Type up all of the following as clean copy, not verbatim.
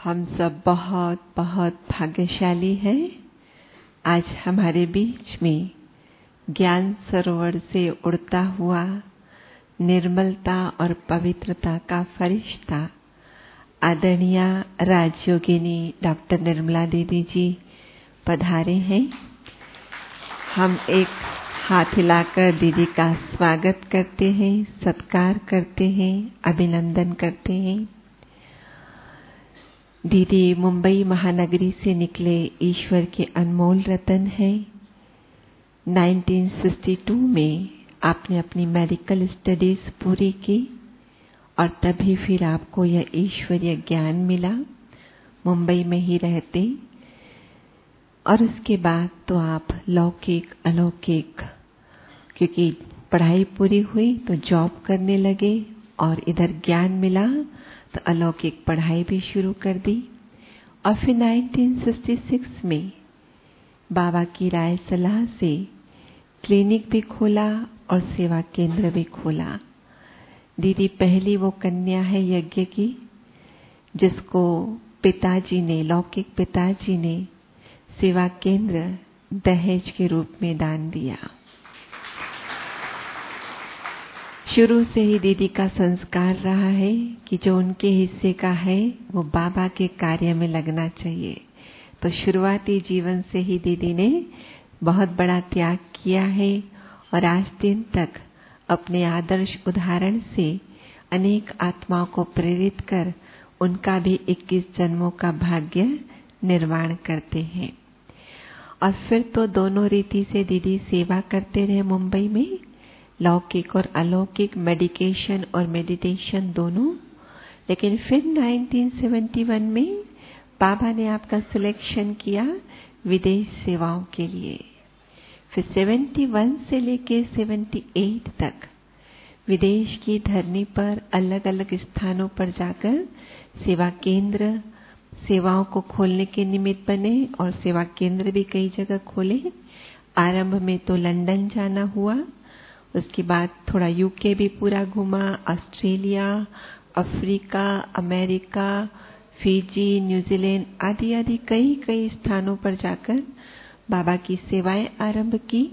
हम सब बहुत बहुत भाग्यशाली हैं। आज हमारे बीच में ज्ञान सरोवर से उड़ता हुआ निर्मलता और पवित्रता का फरिश्ता आदरणीय राजयोगिनी डॉक्टर निर्मला दीदी जी पधारे हैं। हम एक हाथ हिलाकर दीदी का स्वागत करते हैं, सत्कार करते हैं, अभिनंदन करते हैं। दीदी मुंबई महानगरी से निकले ईश्वर के अनमोल रतन हैं। 1962 में आपने अपनी मेडिकल स्टडीज पूरी की और तभी फिर आपको यह ईश्वरीय ज्ञान मिला, मुंबई में ही रहते। और उसके बाद तो आप लौकिक अलौकिक, क्योंकि पढ़ाई पूरी हुई तो जॉब करने लगे और इधर ज्ञान मिला तो अलौकिक पढ़ाई भी शुरू कर दी। और फिर 1966 में बाबा की राय सलाह से क्लिनिक भी खोला और सेवा केंद्र भी खोला। दीदी पहली वो कन्या है यज्ञ की जिसको पिताजी ने, लौकिक पिताजी ने सेवा केंद्र दहेज के रूप में दान दिया। शुरू से ही दीदी का संस्कार रहा है कि जो उनके हिस्से का है वो बाबा के कार्य में लगना चाहिए। तो शुरुआती जीवन से ही दीदी ने बहुत बड़ा त्याग किया है और आज दिन तक अपने आदर्श उदाहरण से अनेक आत्माओं को प्रेरित कर उनका भी 21 जन्मों का भाग्य निर्माण करते हैं। और फिर तो दोनों रीति से दीदी सेवा करते रहे मुंबई में, लौकिक और अलौकिक, मेडिकेशन और मेडिटेशन दोनों। लेकिन फिर 1971 में बाबा ने आपका सिलेक्शन किया विदेश सेवाओं के लिए। फिर 71 से लेकर 78 तक विदेश की धरनी पर अलग अलग स्थानों पर जाकर सेवा केंद्र, सेवाओं को खोलने के निमित्त बने और सेवा केंद्र भी कई जगह खोले। आरंभ में तो लंदन जाना हुआ, उसके बाद थोड़ा यूके भी पूरा घुमा, Australia, Africa, America, Fiji, New Zealand आदि आदि कई स्थानों पर जाकर बाबा की सेवाएं आरंभ की।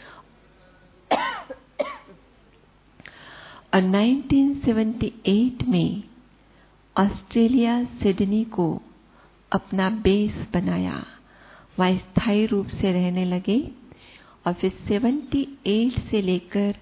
और 1978 में ऑस्ट्रेलिया सिडनी को अपना बेस बनाया, वहां स्थायी रूप से रहने लगे। और फिर 78 से लेकर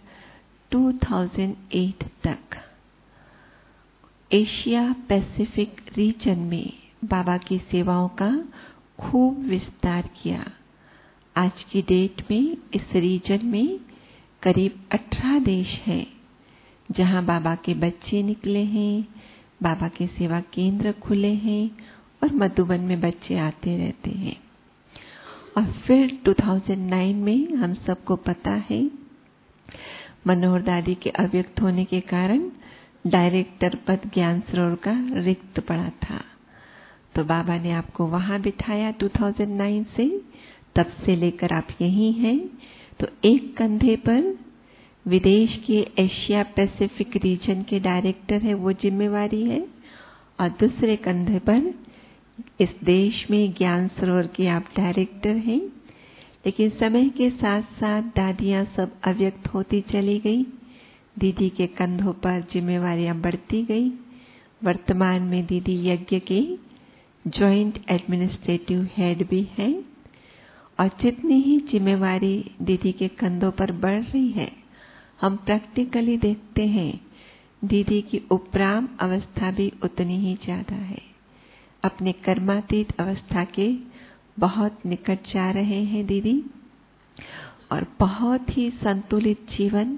2008 तक एशिया पैसिफिक रीजन में बाबा की सेवाओं का खूब विस्तार किया। आज की डेट में इस रीजन में करीब 18 देश हैं जहां बाबा के बच्चे निकले हैं, बाबा के सेवा केंद्र खुले हैं और मधुबन में बच्चे आते रहते हैं। और फिर 2009 में हम सबको पता है मनोहर दादी के अव्यक्त होने के कारण डायरेक्टर पद ज्ञान सरोवर का रिक्त पड़ा था। तो बाबा ने आपको वहां बिठाया 2009 से, तब से लेकर आप यहीं हैं। तो एक कंधे पर विदेश के एशिया पैसिफिक रीजन के डायरेक्टर है, वो जिम्मेवारी है, और दूसरे कंधे पर इस देश में ज्ञान सरोवर के आप डायरेक्टर हैं। लेकिन समय के साथ साथ दादियां सब अव्यक्त होती चली गई, दीदी के कंधों पर जिम्मेवारियां बढ़ती गई। वर्तमान में दीदी यज्ञ के जॉइंट एडमिनिस्ट्रेटिव हेड भी हैं। और जितनी ही जिम्मेवारी दीदी के कंधों पर बढ़ रही है, हम प्रैक्टिकली देखते हैं दीदी की उपराम अवस्था भी उतनी ही ज्यादा है। अपने कर्मातीत अवस्था के बहुत निकट जा रहे हैं दीदी, और बहुत ही संतुलित जीवन,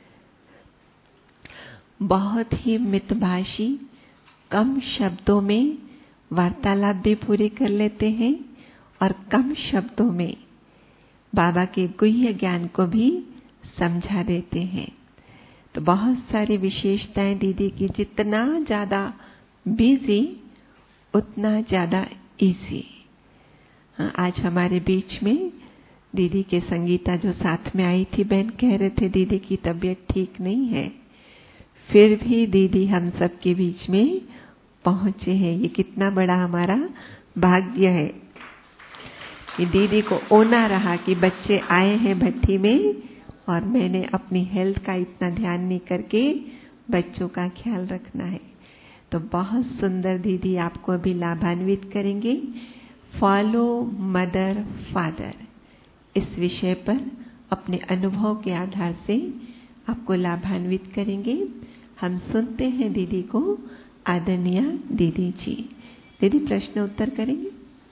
बहुत ही मितभाषी, कम शब्दों में वार्तालाप भी पूरी कर लेते हैं और कम शब्दों में बाबा के गुह्य ज्ञान को भी समझा देते हैं। तो बहुत सारी विशेषताएं दीदी की, जितना ज्यादा बिजी उतना ज्यादा इजी। आज हमारे बीच में दीदी के संगीता जो साथ में आई थी बहन कह रहे थे दीदी की तबीयत ठीक नहीं है, फिर भी दीदी हम सबके बीच में पहुंचे हैं। ये कितना बड़ा हमारा भाग्य है कि दीदी को ओना रहा कि बच्चे आए हैं भट्टी में और मैंने अपनी हेल्थ का इतना ध्यान नहीं करके बच्चों का ख्याल रखना है। तो बहुत सुंदर दीदी आपको अभी लाभान्वित करेंगे। फॉलो मदर फादर, इस विषय पर अपने अनुभव के आधार से आपको लाभान्वित करेंगे। हम सुनते हैं दीदी को। आदरणीय दीदी जी, दीदी प्रश्न उत्तर करेंगे,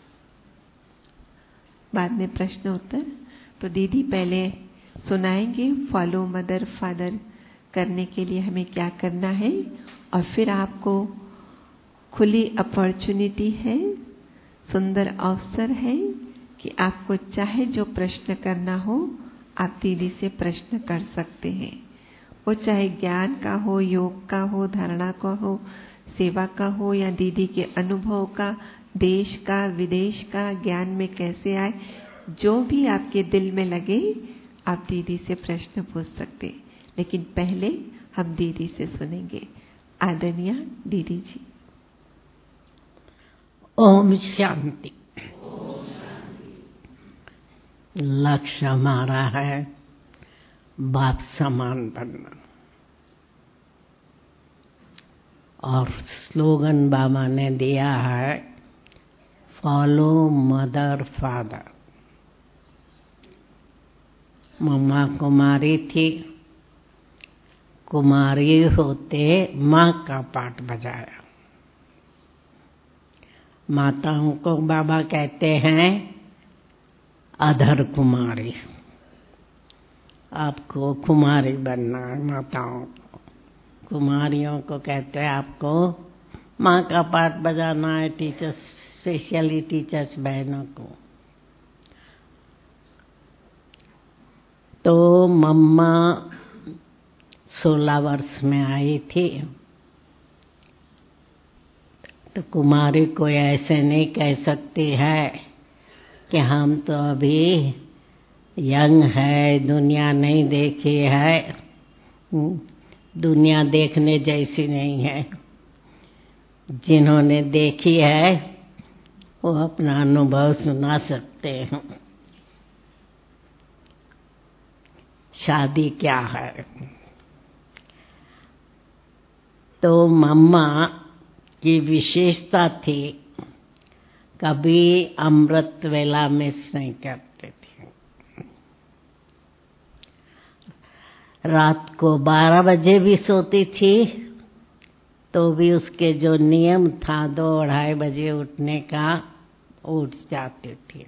बाद में प्रश्न उत्तर। तो दीदी पहले सुनाएंगे फॉलो मदर फादर करने के लिए हमें क्या करना है, और फिर आपको खुली अपॉर्चुनिटी है, सुंदर अवसर है कि आपको चाहे जो प्रश्न करना हो आप दीदी से प्रश्न कर सकते हैं। वो चाहे ज्ञान का हो, योग का हो, धारणा का हो, सेवा का हो, या दीदी के अनुभव का, देश का, विदेश का, ज्ञान में कैसे आए, जो भी आपके दिल में लगे आप दीदी से प्रश्न पूछ सकते। लेकिन पहले हम दीदी से सुनेंगे। आदरणीय दीदी जी। ओम शांति। लक्ष्य हमारा है बाप समान बनना, और स्लोगन बाबा ने दिया है फॉलो मदर फादर। मम्मा कुमारी थी, कुमारी होते माँ का पाठ बजाया। माताओं को बाबा कहते हैं अधर कुमारी। आपको कुमारी बनना है। माताओं को, कुमारियों को कहते हैं आपको माँ का पाठ बजाना है। टीचर्स, स्पेशली टीचर्स बहनों को। तो मम्मा 16 वर्ष में आई थी, तो कुमारी कोई ऐसे नहीं कह सकती है कि हम तो अभी यंग है, दुनिया नहीं देखी है। दुनिया देखने जैसी नहीं है। जिन्होंने देखी है वो अपना अनुभव सुना सकते हैं। शादी क्या है? तो मम्मा की विशेषता थी कभी अमृत वेला मिस नहीं करते थे। रात को 12 बजे भी सोती थी तो भी उसके जो नियम था 2-2:30 बजे उठने का, उठ जाती थी।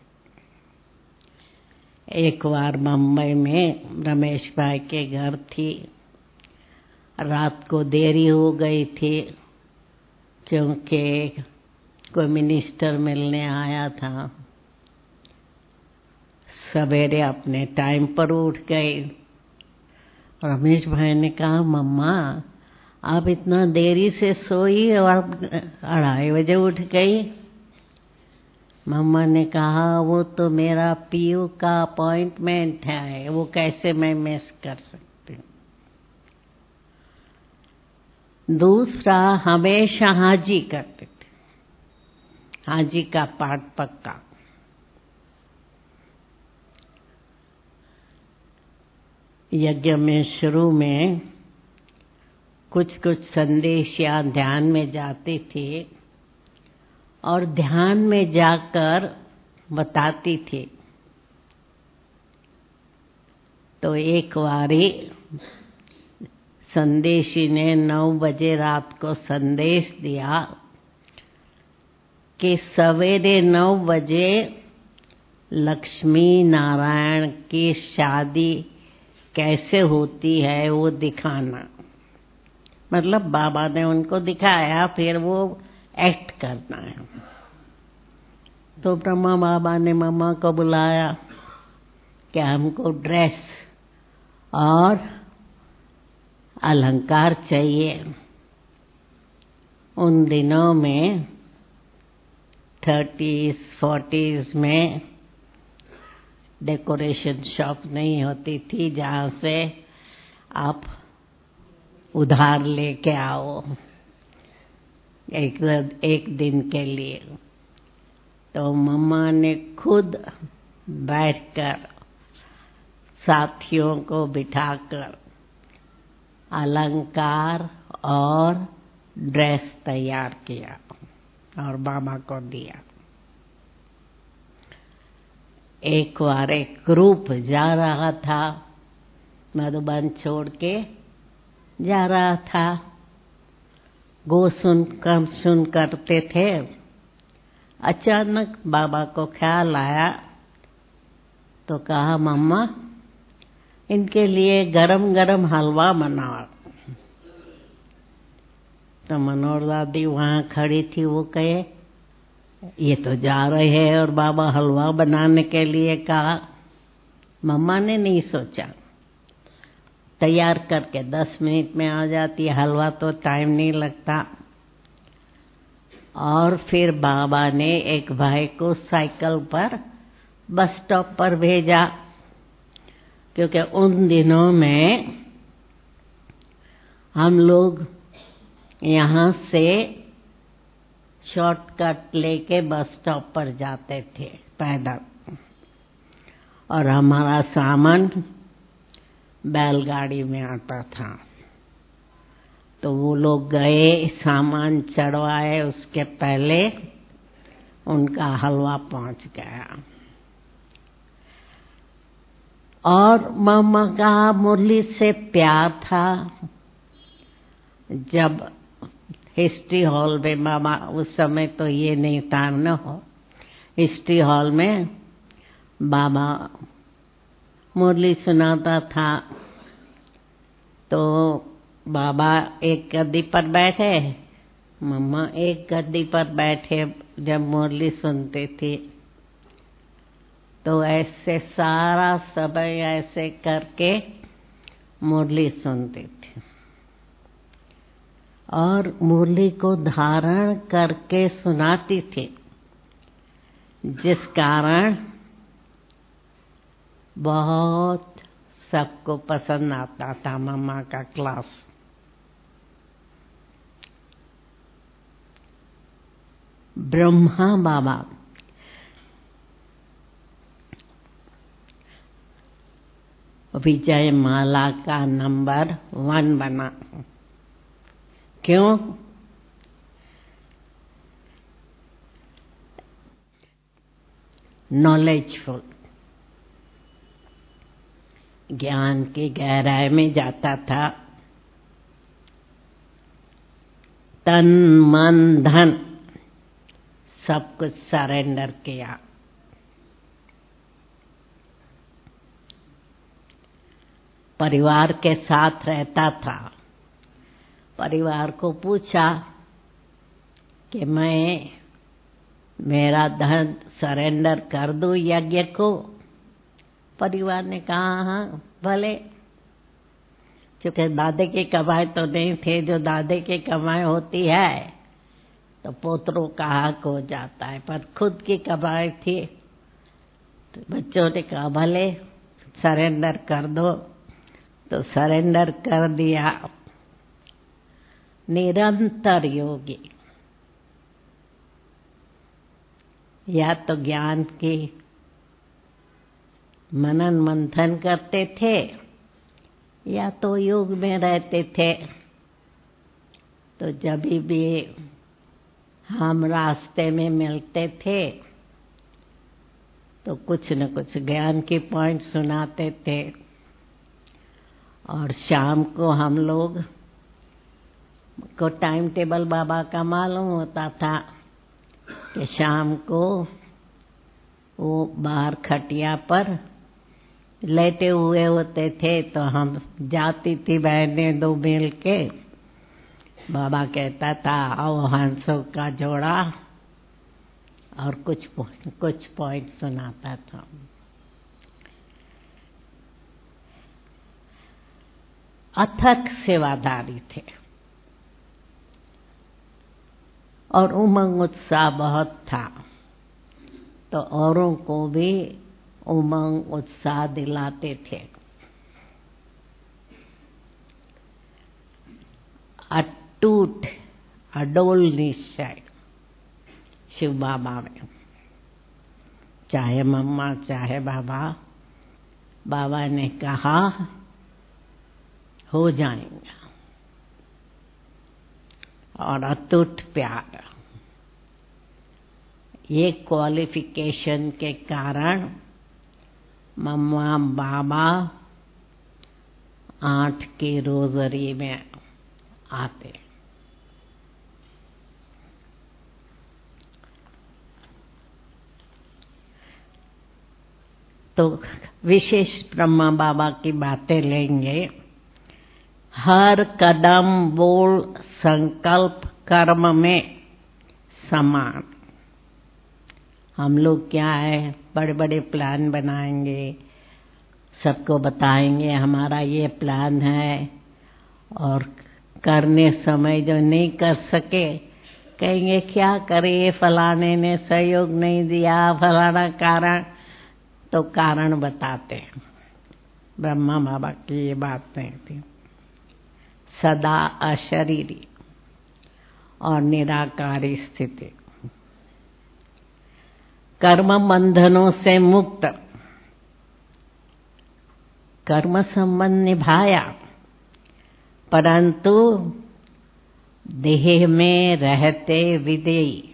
एक बार मुंबई में रमेश भाई के घर थी, रात को देरी हो गई थी क्योंकि कोई मिनिस्टर मिलने आया था। सवेरे अपने टाइम पर उठ गई। रमेश भाई ने कहा मम्मा आप इतना देरी से सोई और 2:30 बजे उठ गई। मम्मा ने कहा वो तो मेरा पीयू का अपॉइंटमेंट है, वो कैसे मैं मिस कर सकती हूँ। दूसरा, हमेशा हाजी करते थे, हाजी का पाठ पक्का। यज्ञ में शुरू में कुछ संदेश या ध्यान में जाती थी और ध्यान में जाकर बताती थी। तो एक बारी संदेशी ने 9 बजे रात को संदेश दिया कि सवेरे 9 बजे लक्ष्मी नारायण की शादी कैसे होती है वो दिखाना। मतलब बाबा ने उनको दिखाया, फिर वो एक्ट करना है। तो ब्रह्मा बाबा ने मम्मा को बुलाया कि हमको ड्रेस और अलंकार चाहिए। उन दिनों में 30s 40s में डेकोरेशन शॉप नहीं होती थी जहाँ से आप उधार लेके आओ। एक दिन के लिए। तो मम्मा ने खुद बैठकर साथियों को बिठाकर अलंकार और ड्रेस तैयार किया और बाबा को दिया। एक बार एक ग्रुप जा रहा था, मधुबन छोड़ के जा रहा था। गो सुन करते थे। अचानक बाबा को ख्याल आया तो कहा, मम्मा इनके लिए गरम गरम हलवा बनाओ। तो मनोहर दादी वहां खड़ी थी, वो कहे ये तो जा रहे हैं और बाबा हलवा बनाने के लिए कहा। मम्मा ने नहीं सोचा, तैयार करके 10 मिनट में आ जाती, हलवा तो टाइम नहीं लगता। और फिर बाबा ने एक भाई को साइकिल पर बस स्टॉप पर भेजा, क्योंकि उन दिनों में हम लोग यहाँ से शॉर्टकट लेके बस स्टॉप पर जाते थे पैदल, और हमारा सामान बैलगाड़ी में आता था। तो वो लोग गए, सामान चढ़वाए, उसके पहले उनका हलवा पहुंच गया। और मामा का मुरली से प्यार था। जब हिस्ट्री हॉल में मामा, उस समय तो ये नहीं था न, हो हिस्ट्री हॉल में बाबा मुरली सुनाता था। तो बाबा एक गद्दी पर बैठे, मम्मा एक गद्दी पर बैठे जब मुरली सुनते थे। तो ऐसे सारा समय ऐसे करके मुरली सुनते थे, और मुरली को धारण करके सुनाती थी, जिस कारण बहुत सबको पसंद आता था मम्मा का क्लास। ब्रह्मा बाबा विजय माला का नंबर 1 बना। क्यों? नॉलेजफुल, ज्ञान की गहराई में जाता था। तन मन धन सब कुछ सरेंडर किया। परिवार के साथ रहता था। परिवार को पूछा कि मैं मेरा धन सरेंडर कर दूं यज्ञ को। परिवार ने कहा हाँ भले, क्योंकि दादे की कमाई तो नहीं थे। जो दादे की कमाई होती है तो पोतरों का हक हो जाता है, पर खुद की कमाई थी तो बच्चों ने कहा भले सरेंडर कर दो। तो सरेंडर कर दिया। निरंतर योगी, या तो ज्ञान की मनन मंथन करते थे, या तो योग में रहते थे। तो जब भी हम रास्ते में मिलते थे तो कुछ न कुछ ज्ञान के पॉइंट सुनाते थे। और शाम को हम लोग को टाइम टेबल बाबा का मालूम होता था कि शाम को वो बाहर खटिया पर लेटे हुए होते थे। तो हम जाती थी बहनें 2 मिल के। बाबा कहता था आओ हंसों का जोड़ा, और कुछ पॉइंट सुनाता था। अथक सेवादारी थे और उमंग उत्साह बहुत था। तो औरों को भी उमंग उत्साह दिलाते थे। अटूट अडोल निश्चय शिव बाबा में, चाहे मम्मा चाहे बाबा, बाबा ने कहा हो जाएगा। और अटूट प्यार, ये क्वालिफिकेशन के कारण मम्मा बाबा 8 की रोजरी में आते। तो विशेष ब्रह्मा बाबा की बातें लेंगे। हर कदम बोल संकल्प कर्म में समान। हम लोग क्या है, बड़े बड़े प्लान बनाएंगे, सबको बताएंगे हमारा ये प्लान है, और करने समय जो नहीं कर सके कहेंगे क्या करे, फलाने ने सहयोग नहीं दिया, फलाना कारण। तो कारण बताते हैं। ब्रह्मा बाबा की ये बात नहीं थी। सदा अशरीरी और निराकारी स्थिति, कर्म बंधनों से मुक्त, कर्म संबंध निभाया, परंतु देह में रहते विदेही।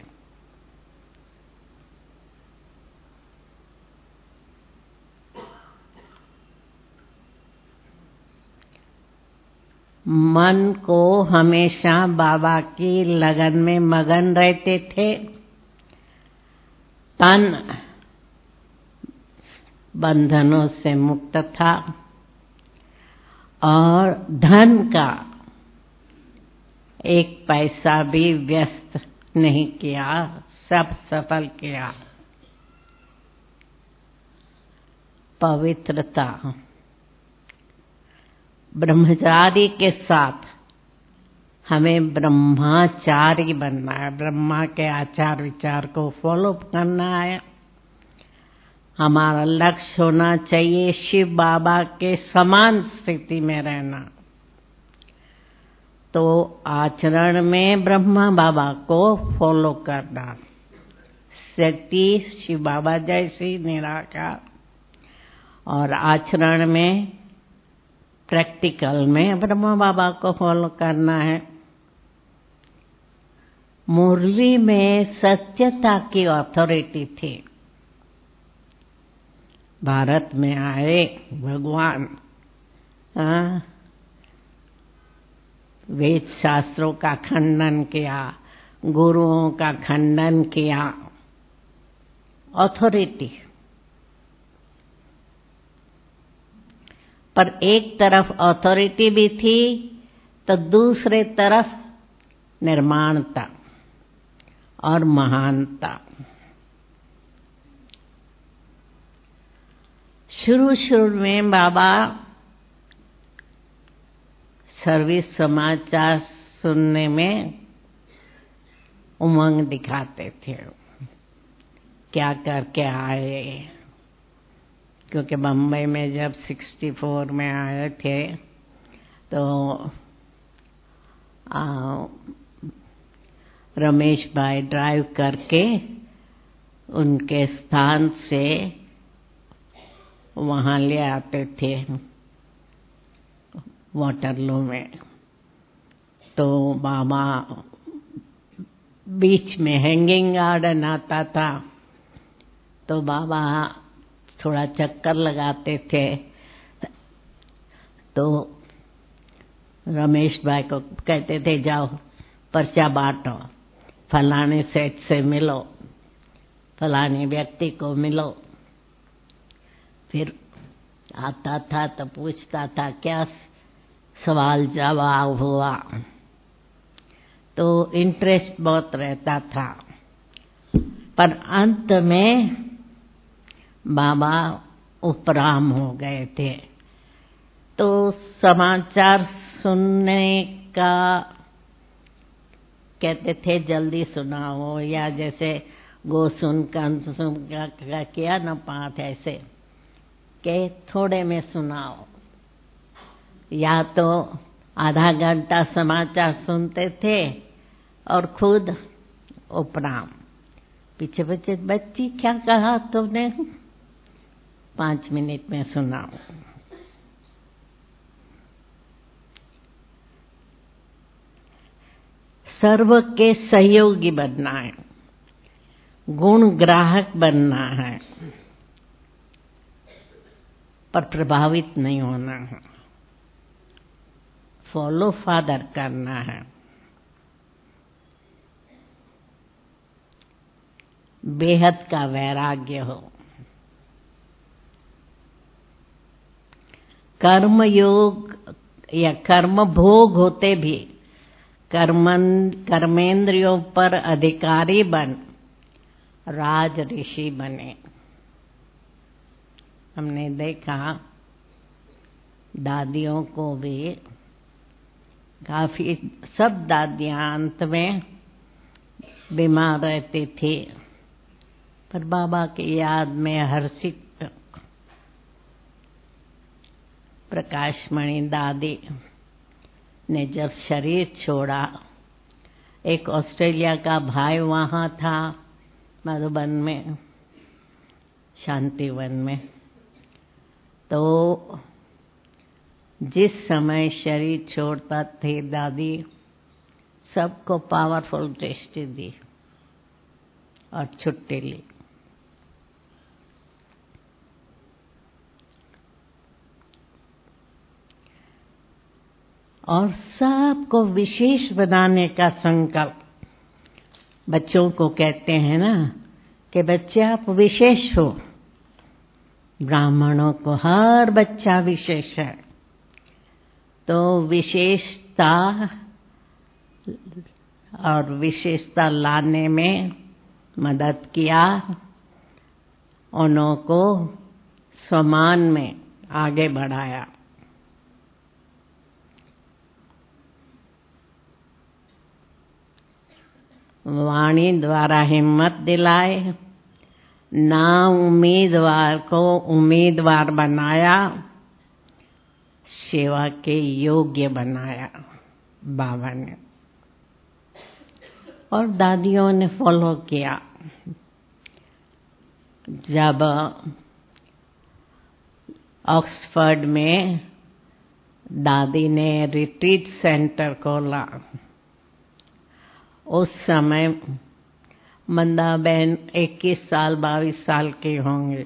मन को हमेशा बाबा की लगन में मगन रहते थे। तन बंधनों से मुक्त था और धन का एक पैसा भी व्यस्त नहीं किया, सब सफल किया। पवित्रता, ब्रह्मचारी के साथ हमें ब्रह्माचारी बनना है, ब्रह्मा के आचार विचार को फॉलो करना है। हमारा लक्ष्य होना चाहिए शिव बाबा के समान स्थिति में रहना। तो आचरण में ब्रह्मा बाबा को फॉलो करना, शक्ति शिव बाबा जैसी निराकार, और आचरण में प्रैक्टिकल में ब्रह्मा बाबा को फॉलो करना है। मुरली में सत्यता की अथॉरिटी थी। भारत में आए भगवान, वेद शास्त्रों का खंडन किया, गुरुओं का खंडन किया। अथॉरिटी, पर एक तरफ अथॉरिटी भी थी तो दूसरे तरफ निर्माणता और महानता। शुरू में बाबा सर्विस समाचार सुनने में उमंग दिखाते थे, क्या करके आए। क्योंकि बम्बई में जब 64 में आए थे तो रमेश भाई ड्राइव करके उनके स्थान से वहाँ ले आते थे वाटरलू में। तो बाबा बीच में हैंगिंग गार्डन आता था, तो बाबा थोड़ा चक्कर लगाते थे। तो रमेश भाई को कहते थे जाओ पर्चा बांटो, फलाने सेठ से मिलो, फलाने व्यक्ति को मिलो। फिर आता था तो पूछता था क्या सवाल जवाब हुआ, तो इंटरेस्ट बहुत रहता था। पर अंत में बाबा उपराम हो गए थे। तो समाचार सुनने का कहते थे जल्दी सुनाओ, या जैसे गो सुन कंस सुन का किया न पाठ, ऐसे के थोड़े में सुनाओ। या तो आधा घंटा समाचार सुनते थे और खुद उपराम। पीछे पीछे बच्ची क्या कहा तुमने, 5 मिनट में सुनाओ। सर्व के सहयोगी बनना है, गुण ग्राहक बनना है, पर प्रभावित नहीं होना है। फॉलो फादर करना है। बेहद का वैराग्य हो। कर्म योग या कर्म भोग होते भी कर्मेंद्रियों पर अधिकारी बन राज ऋषि बने। हमने देखा दादियों को भी काफी, सब दादियां अंत में बीमार रहती थी, पर बाबा की याद में हर्षित प्रकाशमणि दादी ने जब शरीर छोड़ा, एक ऑस्ट्रेलिया का भाई वहां था मधुबन में, शांतिवन में, तो जिस समय शरीर छोड़ता थे दादी सबको पावरफुल दृष्टि दी और छुट्टी ली। और सबको विशेष बनाने का संकल्प। बच्चों को कहते हैं ना कि बच्चे आप विशेष हो। ब्राह्मणों को हर बच्चा विशेष है, तो विशेषता और विशेषता लाने में मदद किया, उन्हों को समान में आगे बढ़ाया। वाणी द्वारा हिम्मत दिलाए, ना उम्मीदवार को उम्मीदवार बनाया, सेवा के योग्य बनाया बाबा ने। और दादियों ने फॉलो किया। जब ऑक्सफोर्ड में दादी ने रिट्रीट सेंटर खोला, उस समय मंदा बहन 21 साल 22 साल के होंगे।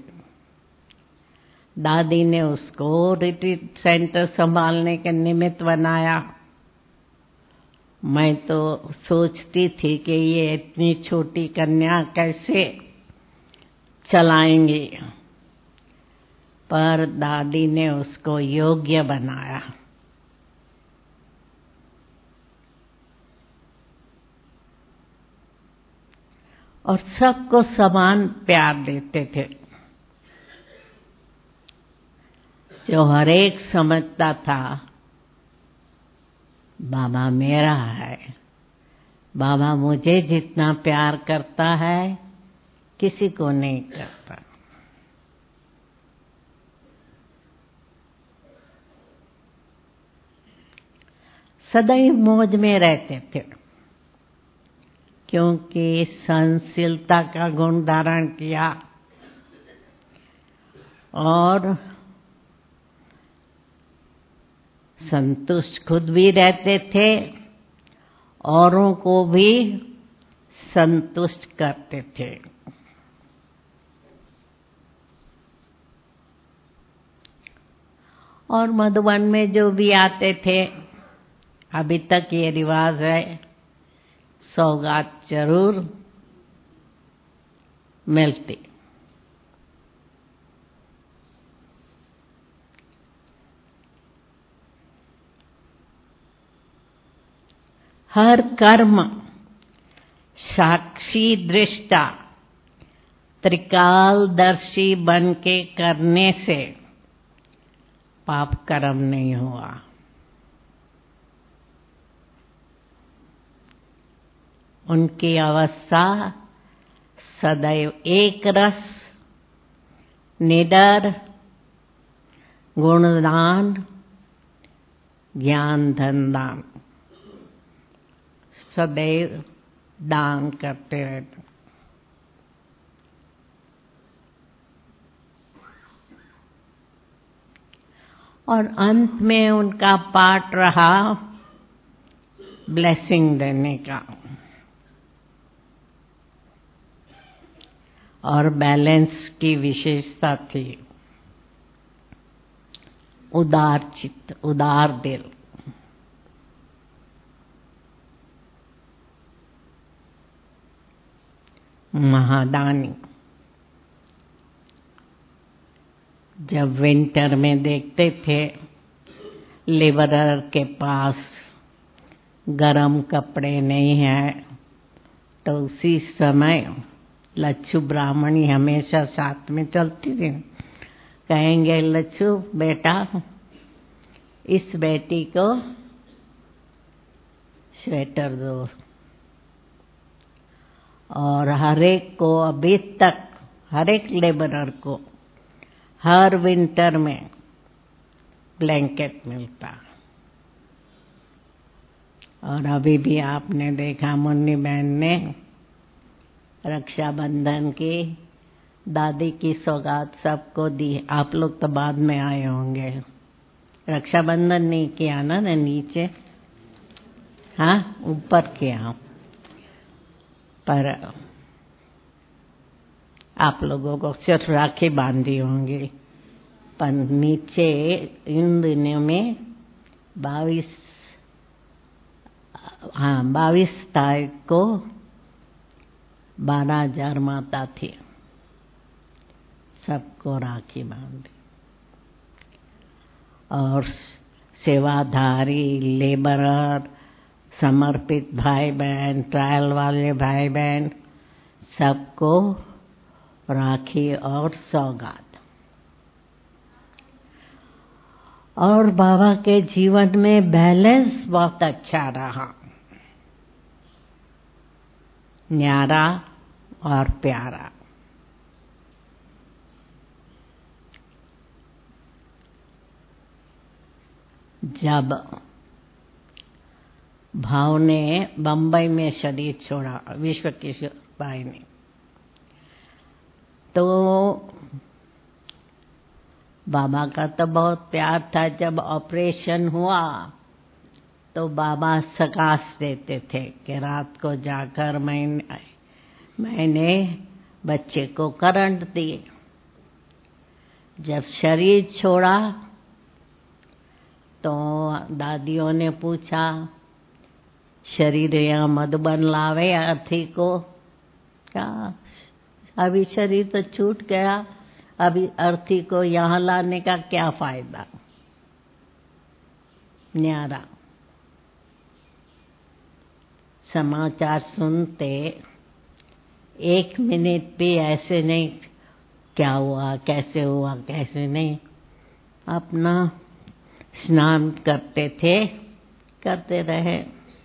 दादी ने उसको रिट्रीट सेंटर संभालने के निमित्त बनाया। मैं तो सोचती थी कि ये इतनी छोटी कन्या कैसे चलाएंगी, पर दादी ने उसको योग्य बनाया। और सबको समान प्यार देते थे। जो हर एक समझता था बाबा मेरा है, बाबा मुझे जितना प्यार करता है किसी को नहीं करता। सदैव मौज में रहते थे, क्योंकि सहनशीलता का गुण धारण किया और संतुष्ट खुद भी रहते थे, औरों को भी संतुष्ट करते थे। और मधुबन में जो भी आते थे, अभी तक ये रिवाज है, सौगात जरूर मिलती। हर कर्म साक्षी दृष्टा त्रिकालदर्शी बन के करने से पाप कर्म नहीं हुआ। उनकी अवस्था सदैव एक रस, निडर, गुणदान, ज्ञान धन दान, सदैव दान करते रहते। और अंत में उनका पाठ रहा ब्लेसिंग देने का, और बैलेंस की विशेषता थी उदार चित्त, उदार दिल। महादानी जब विंटर में देखते थे लेबरर के पास गरम कपड़े नहीं है, तो उसी समय लच्छू ब्राह्मणी हमेशा साथ में चलती थी। कहेंगे, लच्छू बेटा इस बेटी को स्वेटर दो, और हरेक को अभी तक हरेक लेबरर को हर विंटर में ब्लैंकेट मिलता। और अभी भी आपने देखा मुन्नी बहन ने रक्षाबंधन की दादी की सौगात सबको दी। आप लोग तो बाद में आए होंगे, रक्षाबंधन नहीं किया ना नीचे, हाँ ऊपर किया, पर आप लोगों को सिर्फ राखी बांधी होंगी, पर नीचे इन दिनों में 22 तारीख को 12,000 माता थी, सबको राखी बांधी। और सेवाधारी, लेबरर, समर्पित भाई बहन, ट्रायल वाले भाई बहन, सबको राखी और सौगात। और बाबा के जीवन में बैलेंस बहुत अच्छा रहा, न्यारा और प्यारा। जब भाव ने बंबई में शरीर छोड़ा, विश्व किशोर भाई ने, तो बाबा का तो बहुत प्यार था। जब ऑपरेशन हुआ तो बाबा सकाश देते थे कि रात को जाकर मैंने बच्चे को करंट दिए। जब शरीर छोड़ा तो दादियों ने पूछा, शरीर यहाँ मधुबन लावे अर्थी को? क्या अभी शरीर तो छूट गया, अभी अर्थी को यहाँ लाने का क्या फायदा? न्यारा समाचार सुनते 1 मिनट भी ऐसे नहीं क्या हुआ, कैसे हुआ, कैसे नहीं, अपना स्नान करते थे, करते रहे।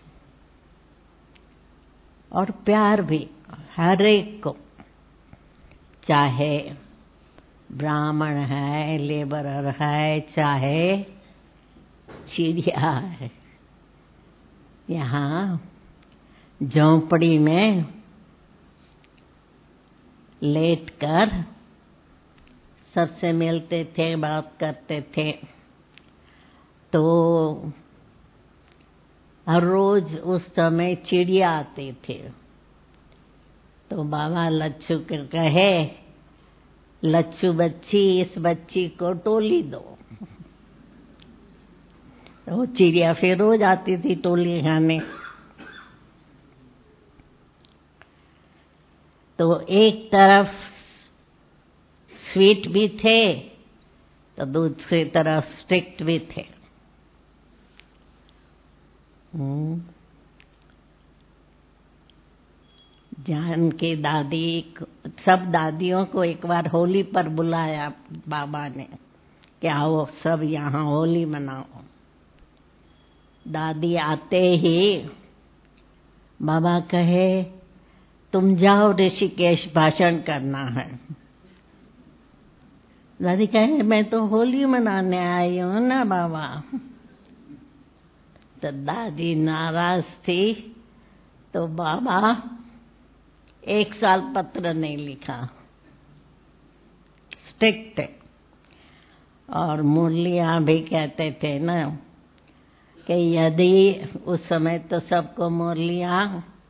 और प्यार भी हर एक को, चाहे ब्राह्मण है, लेबरर है, चाहे चिड़िया है। यहाँ झोंपड़ी में लेटकर सबसे मिलते थे, बात करते थे। तो हर रोज उस समय चिड़िया आते थे, तो बाबा लच्छू के कहे, लच्छू बच्ची इस बच्ची को टोली दो। तो चिड़िया फिर रोज आती थी टोली खाने। तो एक तरफ स्वीट भी थे तो दूसरी तरफ स्ट्रिक्ट भी थे। जान की दादी, सब दादियों को एक बार होली पर बुलाया बाबा ने कि आओ सब यहाँ होली मनाओ। दादी आते ही बाबा कहे, तुम जाओ ऋषिकेश, भाषण करना है। दादी कहे, मैं तो होली मनाने आई हूँ ना बाबा। तो दादी नाराज थी, तो बाबा 1 साल पत्र नहीं लिखा, स्ट्रिक्ट। और मुरलियाँ भी कहते थे ना कि यदि उस समय तो सबको मुरलियाँ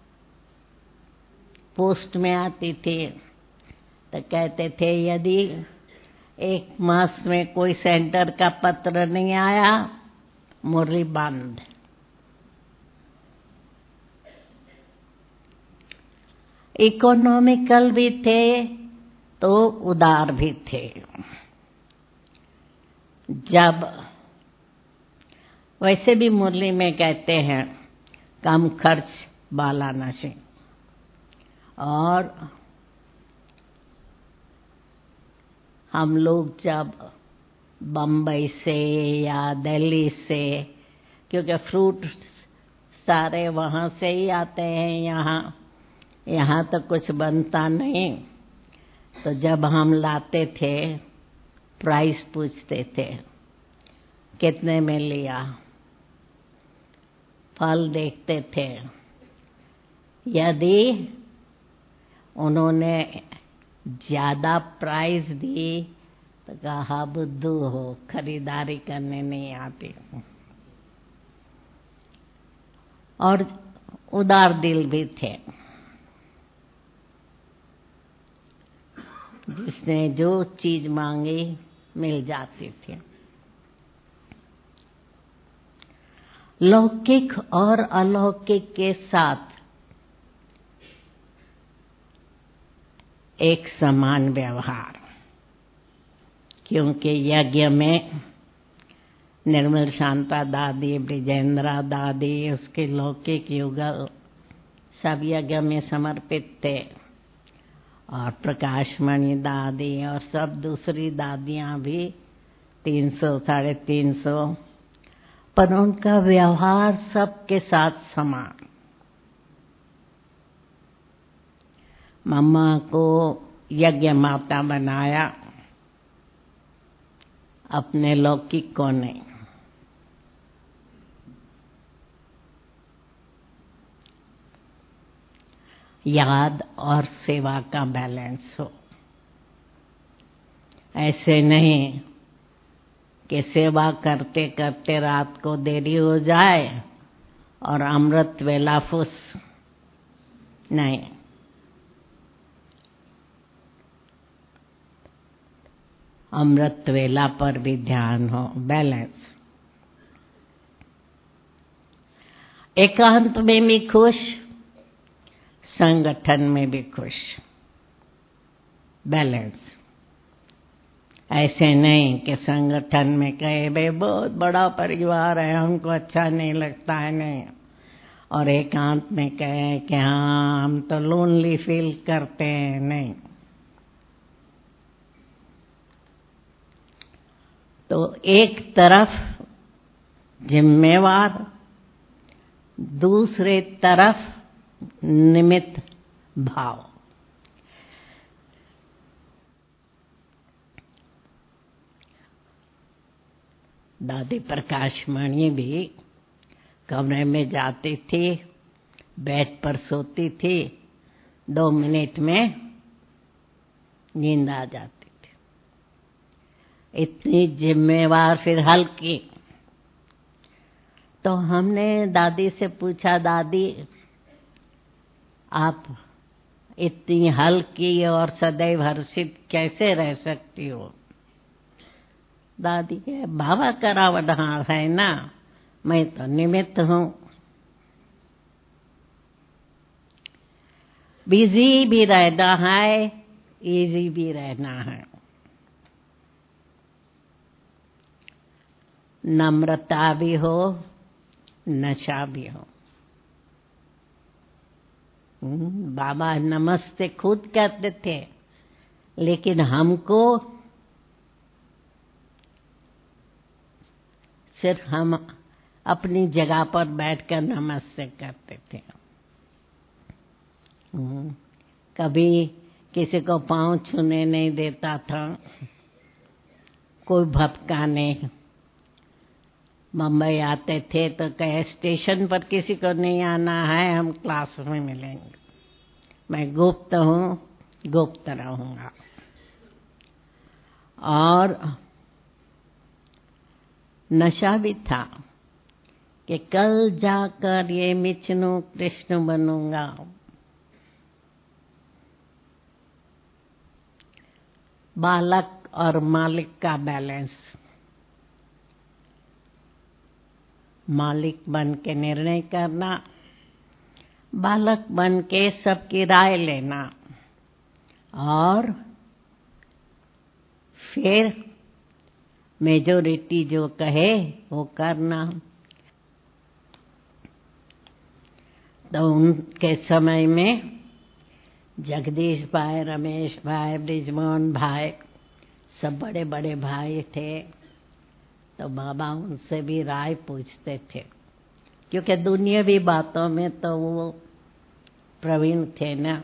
पोस्ट में आती थी, तो कहते थे यदि 1 मास में कोई सेंटर का पत्र नहीं आया, मुरली बंद। इकोनॉमिकल भी थे तो उदार भी थे। जब वैसे भी मुरली में कहते हैं कम खर्च बाला नशे, और हम लोग जब बम्बई से या दिल्ली से, क्योंकि फ्रूट सारे वहाँ से ही आते हैं, यहाँ तो कुछ बनता नहीं, तो जब हम लाते थे प्राइस पूछते थे कितने में लिया, फल देखते थे। यदि उन्होंने ज्यादा प्राइस दी तो कहा बुद्धू हो, खरीदारी करने नहीं आती। और उदार दिल भी थे, जिसने जो चीज मांगी मिल जाती थी। लौकिक और अलौकिक के साथ एक समान व्यवहार, क्योंकि यज्ञ में निर्मल शांता दादी, ब्रिजेंद्रा दादी, उसके लौकिक युगल सब यज्ञ में समर्पित थे, और प्रकाशमणि दादी और सब दूसरी दादियां भी 300 350, पर उनका व्यवहार सबके साथ समान। मम्मा को यज्ञ माता बनाया, अपने लौकिक को नहीं। याद और सेवा का बैलेंस हो, ऐसे नहीं कि सेवा करते करते रात को देरी हो जाए और अमृत वेला फुस, नहीं। अमृत वेला पर भी ध्यान हो, बैलेंस। एकांत में भी खुश, संगठन में भी खुश, बैलेंस। ऐसे नहीं कि संगठन में कहे भाई बहुत बड़ा परिवार है, हमको अच्छा नहीं लगता है, नहीं, और एकांत में कहे कि हाँ हम तो लोनली फील करते हैं, नहीं। तो एक तरफ जिम्मेवार, दूसरे तरफ निमित्त भाव। दादी प्रकाशमणि भी कमरे में जाती थी, बेड पर सोती थी, 2 मिनट में नींद आ जाती थी। इतनी जिम्मेवार, फिर हल्की। तो हमने दादी से पूछा, दादी आप इतनी हल्की और सदैव हर्षित कैसे रह सकती हो? दादी के बाबा का रावधान है ना, मैं तो निमित्त हूँ। बिजी भी रहना है, इजी भी रहना है। नम्रता भी हो, नशा भी हो। बाबा नमस्ते खुद कहते थे, लेकिन हमको सिर्फ हम अपनी जगह पर बैठकर नमस्ते करते थे। कभी किसी को पांव छूने नहीं देता था, कोई भपका नहीं। मुंबई आते थे तो कहे स्टेशन पर किसी को नहीं आना है, हम क्लास में मिलेंगे। मैं गुप्त हूँ, गुप्त रहूंगा। और नशा भी था कि कल जाकर ये विष्णु कृष्ण बनूंगा। बालक और मालिक का बैलेंस, मालिक बन के निर्णय करना, बालक बन के सबकी राय लेना, और फिर मेजॉरिटी जो कहे वो करना। तो उनके समय में जगदीश भाई, रमेश भाई, ब्रिजमोहन भाई, सब बड़े बड़े भाई थे। तो बाबा उनसे भी राय पूछते थे, क्योंकि दुनियावी बातों में तो वो प्रवीण थे ना।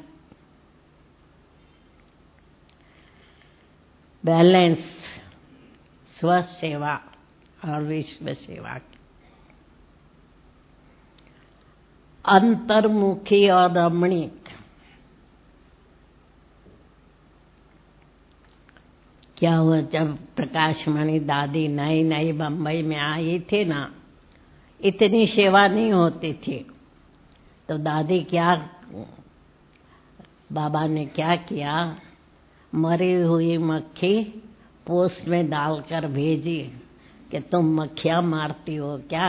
बैलेंस, स्व सेवा और विश्व सेवा, अंतर्मुखी और रमणीक। क्या हुआ, जब प्रकाशमणि दादी नई नई बम्बई में आई थी ना, इतनी सेवा नहीं होती थी। तो दादी बाबा ने क्या किया, मरी हुई मक्खी पोस्ट में डालकर भेजी कि तुम मक्खियां मारती हो क्या।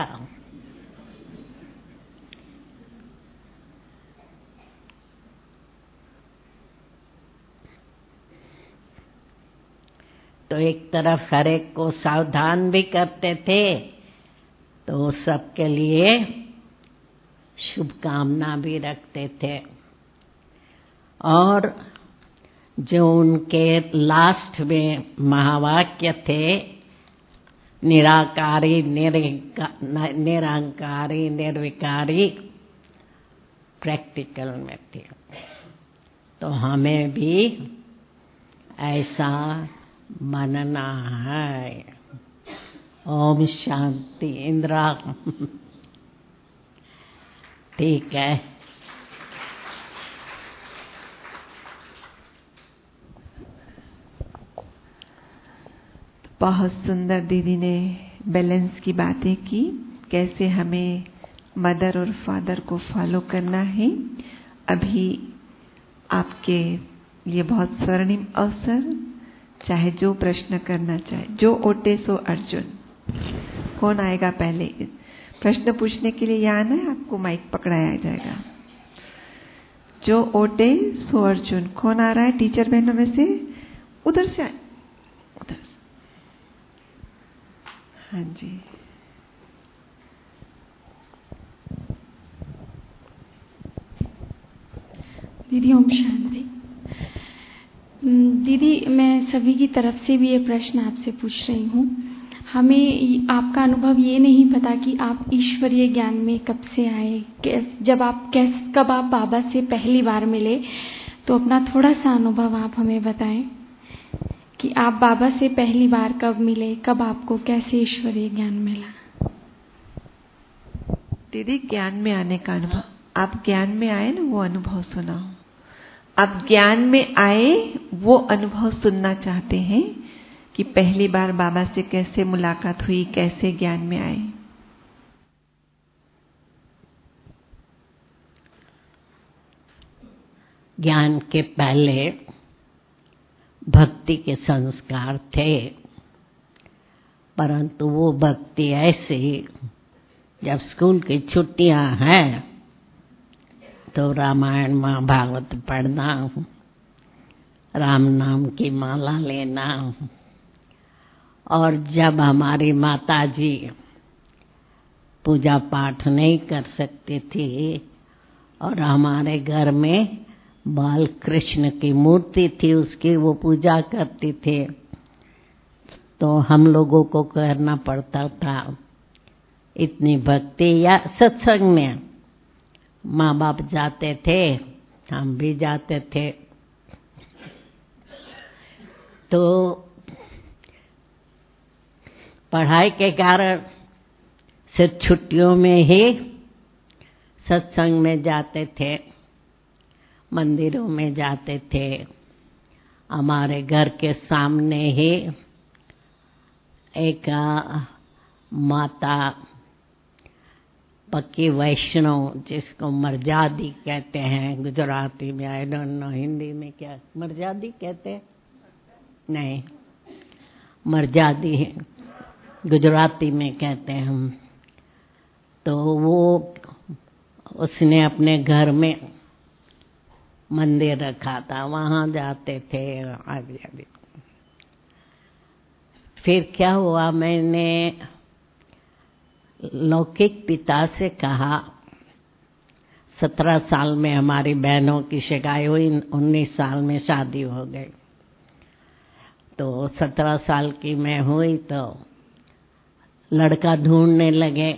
तो एक तरफ हर एक को सावधान भी करते थे, तो सबके लिए शुभकामना भी रखते थे। और जो उनके लास्ट में महावाक्य थे, निराकारी, निरंकारी, निर्विकारी, प्रैक्टिकल में थे। तो हमें भी ऐसा बनना है। ओम शांति। इंदिरा ठीक है। बहुत सुंदर दीदी ने बैलेंस की बातें की, कैसे हमें मदर और फादर को फॉलो करना है। अभी आपके लिए बहुत स्वर्णिम अवसर, चाहे जो प्रश्न करना चाहे, जो ओटे सो अर्जुन। कौन आएगा पहले? प्रश्न पूछने के लिए यहाँ आना है, आपको माइक पकड़ाया जाएगा। जो ओटे सो अर्जुन। कौन आ रहा है टीचर बहनों में से? उधर से आए, उधर से। हाँ जी। दीदी ओम शांति। दीदी, मैं सभी की तरफ से भी ये प्रश्न आपसे पूछ रही हूँ। हमें आपका अनुभव ये नहीं पता कि आप ईश्वरीय ज्ञान में कब से आए, कब आप बाबा से पहली बार मिले। तो अपना थोड़ा सा अनुभव आप हमें बताएं कि आप बाबा से पहली बार कब मिले, कब आपको कैसे ईश्वरीय ज्ञान मिला। दीदी, ज्ञान में आने का अनुभव, आप ज्ञान में आए ना, वो अनुभव सुनाओ। आप ज्ञान में आए वो अनुभव सुनना चाहते हैं कि पहली बार बाबा से कैसे मुलाकात हुई, कैसे ज्ञान में आए। ज्ञान के पहले भक्ति के संस्कार थे, परंतु वो भक्ति ऐसी, जब स्कूल की छुट्टियां हैं तो रामायण महाभारत पढ़ना, राम नाम की माला लेना, और जब हमारी माताजी पूजा पाठ नहीं कर सकती थी और हमारे घर में बाल कृष्ण की मूर्ति थी, उसकी वो पूजा करती थी, तो हम लोगों को करना पड़ता था इतनी भक्ति। या सत्संग में माँ बाप जाते थे, हम भी जाते थे। तो पढ़ाई के कारण सिर्फ छुट्टियों में ही सत्संग में जाते थे, मंदिरों में जाते थे। हमारे घर के सामने ही एक माता पक्की वैष्णव, जिसको मर्जादी कहते हैं गुजराती में, आई डोंट नो हिंदी में क्या मर्जादी कहते हैं, नहीं मर्जादी गुजराती में कहते हैं हम। तो वो उसने अपने घर में मंदिर रखा था, वहां जाते थे आदि आदि। फिर क्या हुआ, मैंने लौकिक पिता से कहा, 17 साल में हमारी बहनों की शिकाई हुई, 19 साल में शादी हो गई। तो 17 साल की मैं हुई तो लड़का ढूंढने लगे।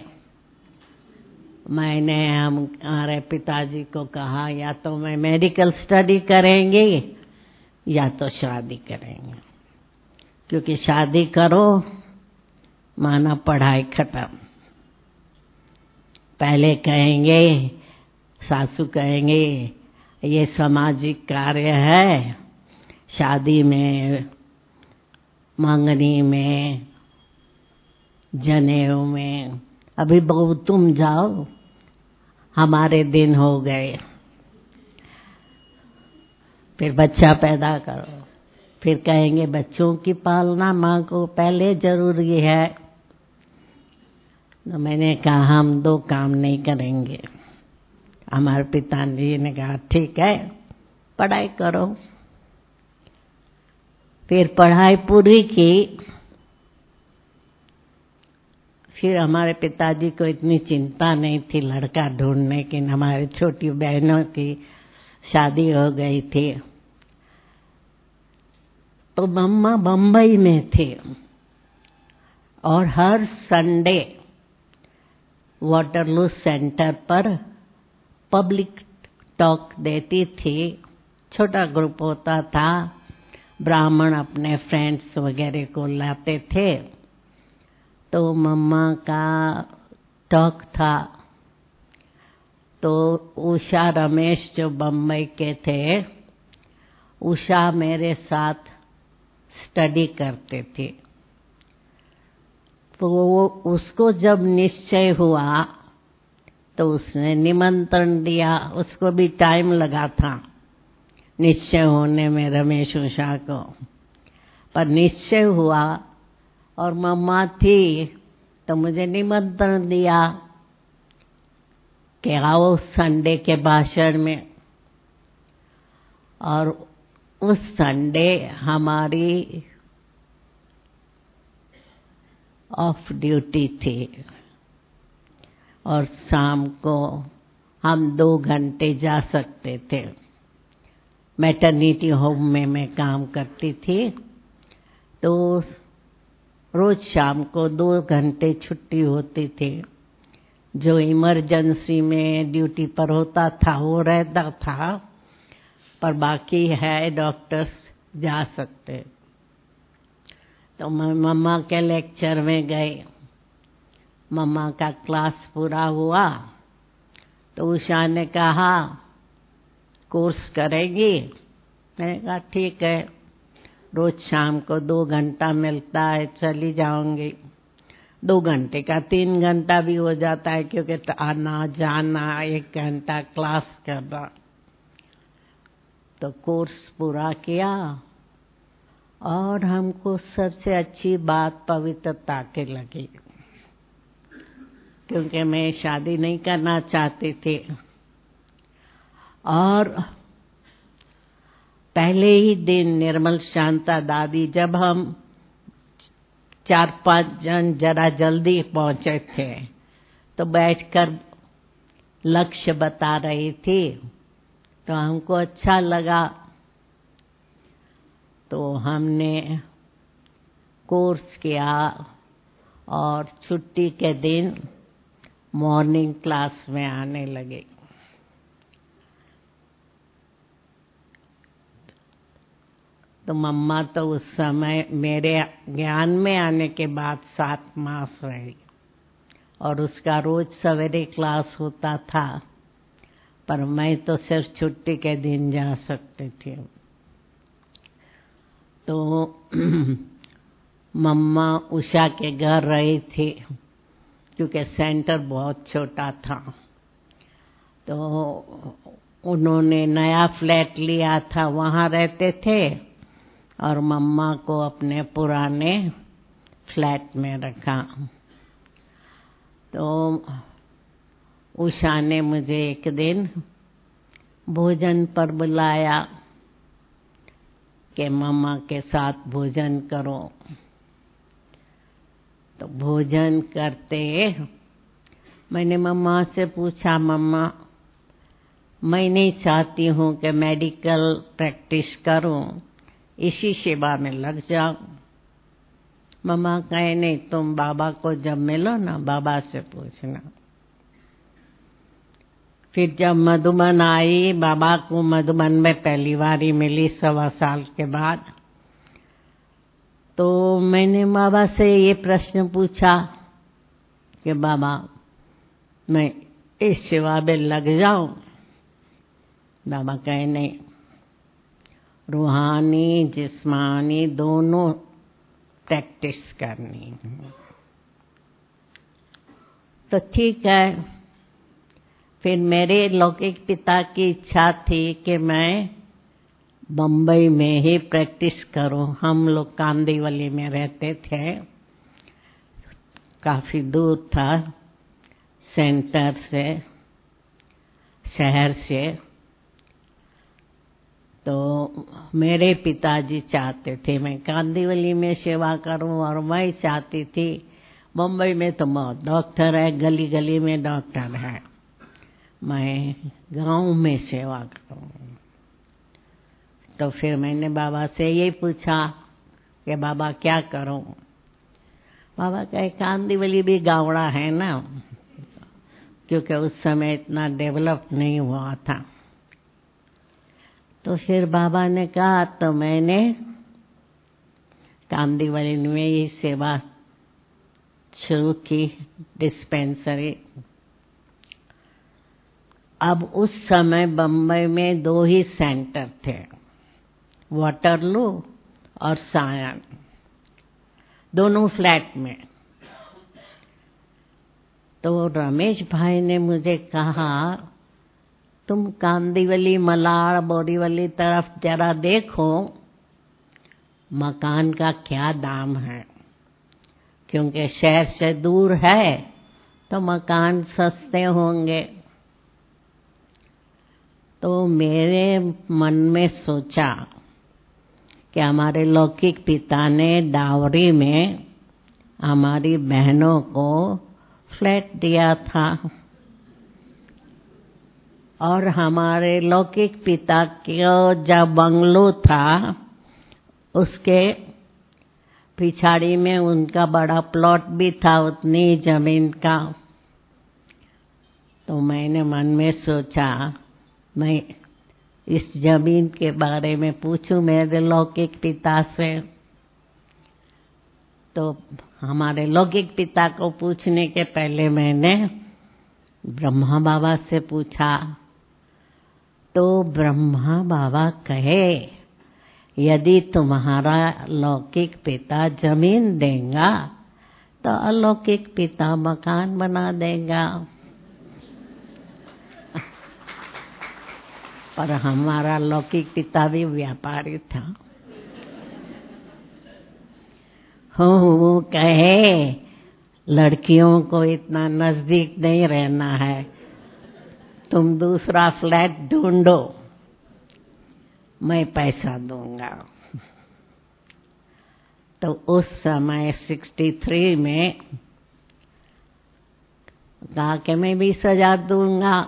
मैंने हमारे पिताजी को कहा, या तो मैं मेडिकल स्टडी करेंगे या तो शादी करेंगे, क्योंकि शादी करो माना पढ़ाई खत्म। पहले कहेंगे, सासू कहेंगे ये सामाजिक कार्य है, शादी में, मंगनी में, जनेऊ में, अभी बहू तुम जाओ, हमारे दिन हो गए। फिर बच्चा पैदा करो, फिर कहेंगे बच्चों की पालना माँ को पहले जरूरी है। तो मैंने कहा हम 2 काम नहीं करेंगे। हमारे पिताजी ने कहा ठीक है, पढ़ाई करो। फिर पढ़ाई पूरी की। फिर हमारे पिताजी को इतनी चिंता नहीं थी लड़का ढूंढने की, हमारी छोटी बहनों की शादी हो गई थी। तो मम्मा बम्बई में थे और हर संडे वाटरलू सेंटर पर पब्लिक टॉक देती थी। छोटा ग्रुप होता था, ब्राह्मण अपने फ्रेंड्स वगैरह को लाते थे। तो मम्मा का टॉक था। तो उषा रमेश जो बम्बई के थे, उषा मेरे साथ स्टडी करते थे। तो वो उसको जब निश्चय हुआ तो उसने निमंत्रण दिया। उसको भी टाइम लगा था निश्चय होने में, रमेश उषा को, पर निश्चय हुआ। और मम्मा थी तो मुझे निमंत्रण दिया कि आओ संडे के भाषण में। और उस संडे हमारी ऑफ ड्यूटी थी और शाम को हम 2 घंटे जा सकते थे। मैटरनिटी होम में मैं काम करती थी, तो रोज शाम को 2 घंटे छुट्टी होती थी। जो इमरजेंसी में ड्यूटी पर होता था वो रहता था, पर बाकी है डॉक्टर्स जा सकते। तो मैं मम्मा के लेक्चर में गई। मम्मा का क्लास पूरा हुआ तो उषा ने कहा कोर्स करेगी। मैंने कहा ठीक है, रोज शाम को 2 घंटा मिलता है, चली जाऊंगी। 2 घंटे का 3 घंटा भी हो जाता है, क्योंकि आना जाना 1 घंटा क्लास करना। तो कोर्स पूरा किया और हमको सबसे अच्छी बात पवित्रता की लगी, क्योंकि मैं शादी नहीं करना चाहती थी। और पहले ही दिन निर्मल शांता दादी, जब हम 4-5 जन जरा जल्दी पहुंचे थे, तो बैठकर लक्ष्य बता रही थी, तो हमको अच्छा लगा। तो हमने कोर्स किया और छुट्टी के दिन मॉर्निंग क्लास में आने लगे। तो मम्मा तो उस समय मेरे ज्ञान में आने के बाद 7 मास रही। और उसका रोज सवेरे क्लास होता था, पर मैं तो सिर्फ छुट्टी के दिन जा सकती थी। तो मम्मा उषा के घर रही थी, क्योंकि सेंटर बहुत छोटा था। तो उन्होंने नया फ्लैट लिया था, वहाँ रहते थे, और मम्मा को अपने पुराने फ्लैट में रखा। तो उषा ने मुझे एक दिन भोजन पर बुलाया कि मम्मा के साथ भोजन करो। तो भोजन करते मैंने मम्मा से पूछा, मम्मा मैं नहीं चाहती हूँ कि मेडिकल प्रैक्टिस करूँ, इसी सेवा में लग जाऊं। मम्मा कहे नहीं, तुम बाबा को जब मिलो ना, बाबा से पूछना। फिर जब मधुबन आई, बाबा को मधुबन में पहली बार ही मिली 1.25 साल के बाद, तो मैंने बाबा से ये प्रश्न पूछा कि बाबा मैं इस सेवा में लग जाऊं। बाबा कहे नहीं, रूहानी जिस्मानी दोनों प्रैक्टिस करनी। तो ठीक है। फिर मेरे लौकिक पिता की इच्छा थी कि मैं बम्बई में ही प्रैक्टिस करूं। हम लोग कांदिवली में रहते थे, काफी दूर था सेंटर से, शहर से। तो मेरे पिताजी चाहते थे मैं कांदिवली में सेवा करूं, और मैं चाहती थी बम्बई में तो बहुत डॉक्टर है, गली गली में डॉक्टर है, मैं गांव में सेवा करूं। तो फिर मैंने बाबा से यही पूछा कि बाबा क्या करूं। बाबा कहे कांदिवली भी गावड़ा है ना, क्योंकि उस समय इतना डेवलप नहीं हुआ था। तो फिर बाबा ने कहा, तो मैंने कांदिवली में ये सेवा शुरू की, डिस्पेंसरी। अब उस समय बम्बई में 2 ही सेंटर थे, वाटरलू और सायन, दोनों फ्लैट में। तो रमेश भाई ने मुझे कहा, तुम कांदिवली, मलाड, बोरीवली तरफ जरा देखो मकान का क्या दाम है, क्योंकि शहर से दूर है तो मकान सस्ते होंगे। तो मेरे मन में सोचा कि हमारे लौकिक पिता ने डावरी में हमारी बहनों को फ्लैट दिया था, और हमारे लौकिक पिता का जब बंगलो था उसके पिछाड़ी में उनका बड़ा प्लॉट भी था, उतनी जमीन का। तो मैंने मन में सोचा मैं इस जमीन के बारे में पूछूं मेरे लौकिक पिता से। तो हमारे लौकिक पिता को पूछने के पहले मैंने ब्रह्मा बाबा से पूछा। तो ब्रह्मा बाबा कहे, यदि तुम्हारा लौकिक पिता जमीन देगा तो अलौकिक पिता मकान बना देगा। पर हमारा लौकिक पिता भी व्यापारी था। वो कहे, लड़कियों को इतना नजदीक नहीं रहना है, तुम दूसरा फ्लैट ढूंढो, मैं पैसा दूंगा। तो उस समय 63 में कहा कि मैं 20,000 दूंगा।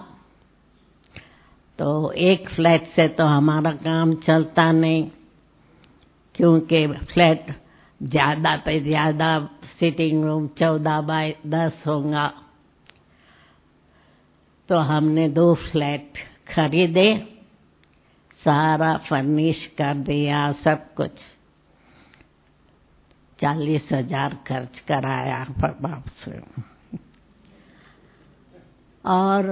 तो एक फ्लैट से तो हमारा काम चलता नहीं, क्योंकि फ्लैट ज्यादा से ज्यादा सिटिंग रूम 14 बाय 10 होगा। तो हमने 2 फ्लैट खरीदे, सारा फर्निश कर दिया, सब कुछ 40,000 खर्च कराया बाप से। और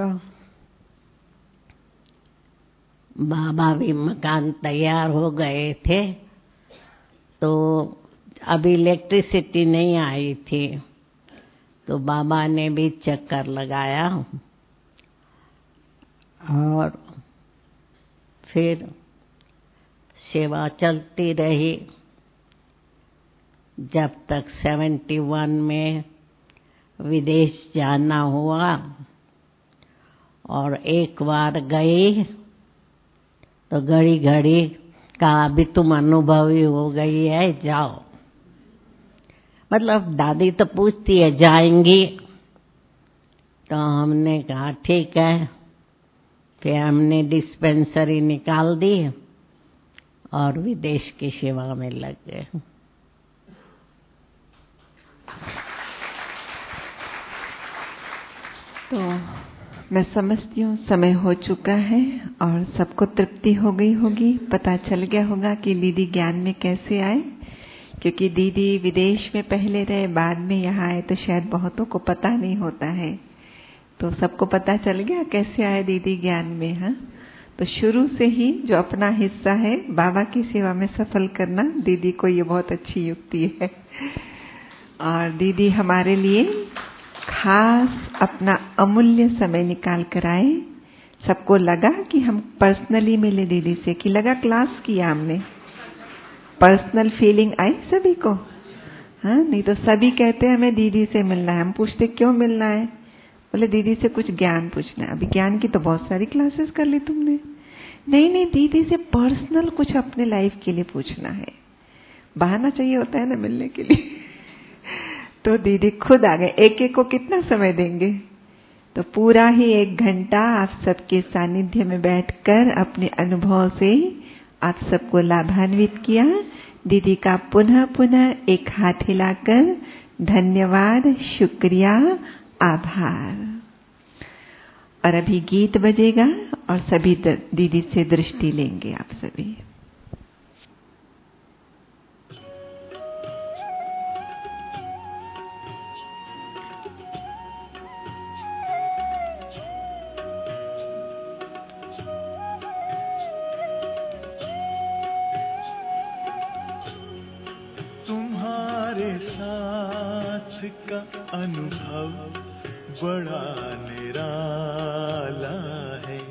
बाबा भी मकान तैयार हो गए थे, तो अभी इलेक्ट्रिसिटी नहीं आई थी, तो बाबा ने भी चक्कर लगाया और फिर सेवा चलती रही जब तक 71 में विदेश जाना हुआ। और एक बार गई तो घड़ी घड़ी कहा अभी तुम अनुभवी हो गई है, जाओ। मतलब दादी तो पूछती है जाएंगी, तो हमने कहा ठीक है। फिर हमने डिस्पेंसरी निकाल दी और विदेश की सेवा में लग गए। तो मैं समझती हूँ समय हो चुका है और सबको तृप्ति हो गई होगी। पता चल गया होगा कि दीदी ज्ञान में कैसे आए, क्योंकि दीदी विदेश में पहले रहे, बाद में यहाँ आए, तो शायद बहुतों को पता नहीं होता है। तो सबको पता चल गया कैसे आए दीदी ज्ञान में। हाँ, तो शुरू से ही जो अपना हिस्सा है बाबा की सेवा में सफल करना, दीदी को ये बहुत अच्छी युक्ति है। और दीदी हमारे लिए खास अपना अमूल्य समय निकाल कर आए। सबको लगा कि हम पर्सनली मिले दीदी से, कि लगा क्लास किया हमने, पर्सनल फीलिंग आई सभी को। हाँ, नहीं तो सभी कहते हैं हमें दीदी से मिलना है। हम पूछते क्यों मिलना है, बोले दीदी से कुछ ज्ञान पूछना है। अभी ज्ञान की तो बहुत सारी क्लासेस कर ली तुमने। नहीं, दीदी से पर्सनल कुछ अपने लाइफ के लिए पूछना है। बहाना चाहिए होता है ना मिलने के लिए। तो दीदी खुद आ गए। एक एक को कितना समय देंगे, तो पूरा ही 1 घंटा आप सबके सानिध्य में बैठकर अपने अनुभव से आप सबको लाभान्वित किया। दीदी का पुनः पुनः एक हाथ हिलाकर धन्यवाद, शुक्रिया, आभार। और अभी गीत बजेगा और सभी दीदी से दृष्टि लेंगे आप सभी। तुम्हारे साथ का अनुभव बड़ा निराला है।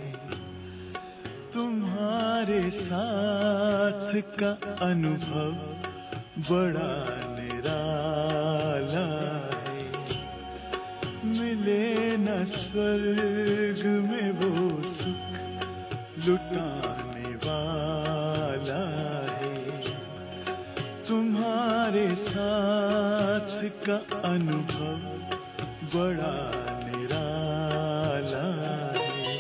तुम्हारे साथ का अनुभव बड़ा निराला है। मिले न स्वर्ग में वो सुख लुटाने वाला है। तुम्हारे साथ का अनुभव बड़ा निराला है।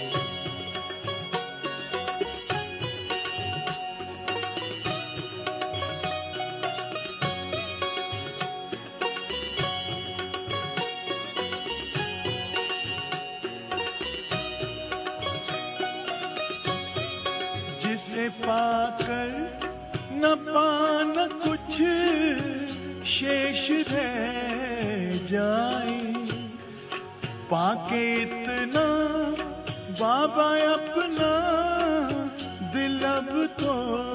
जिसे पाकर न पाना कुछ शेष रह जाए, पाके इतना बाबा अपना दिल अब तो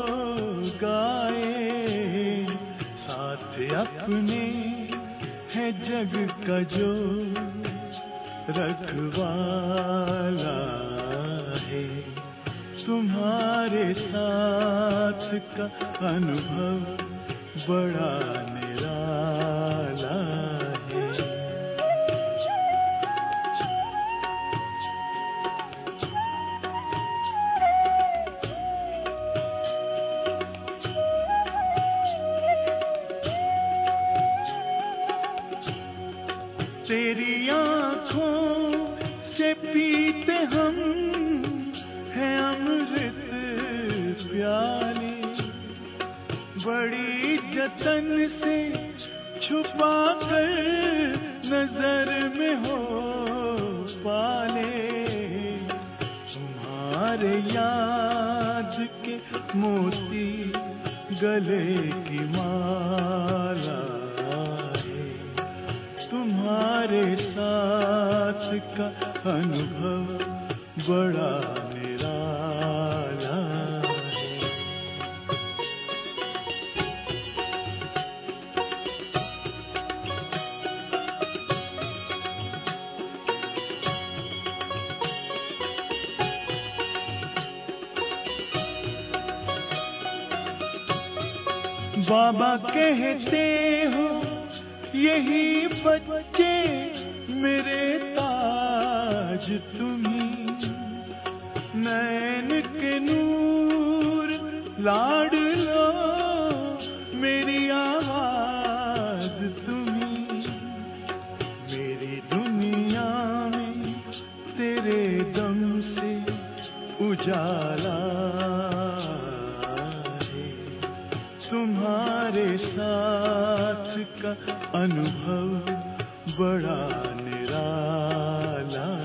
गाए। साथ अपने है जग का जो रखवाला है। तुम्हारे साथ का अनुभव बड़ा निराला है। तेरी आँखों से पीते हम हैं अमृत प्याले। बड़ी जतन से छुपा कर नजर में हो पाले। तुम्हारे याद के मोती गले की माला है। तुम्हारे साथ का अनुभव बड़ा निराला है। बाबा कहते हो यही बच्चे मेरे ताज तुम्ही, नैन के नूर लाड लो मेरी आवाज तुम्ही, मेरी दुनिया में तेरे दम से उजाला है, तुम्हारे साथ का अनुभव बड़ा निराला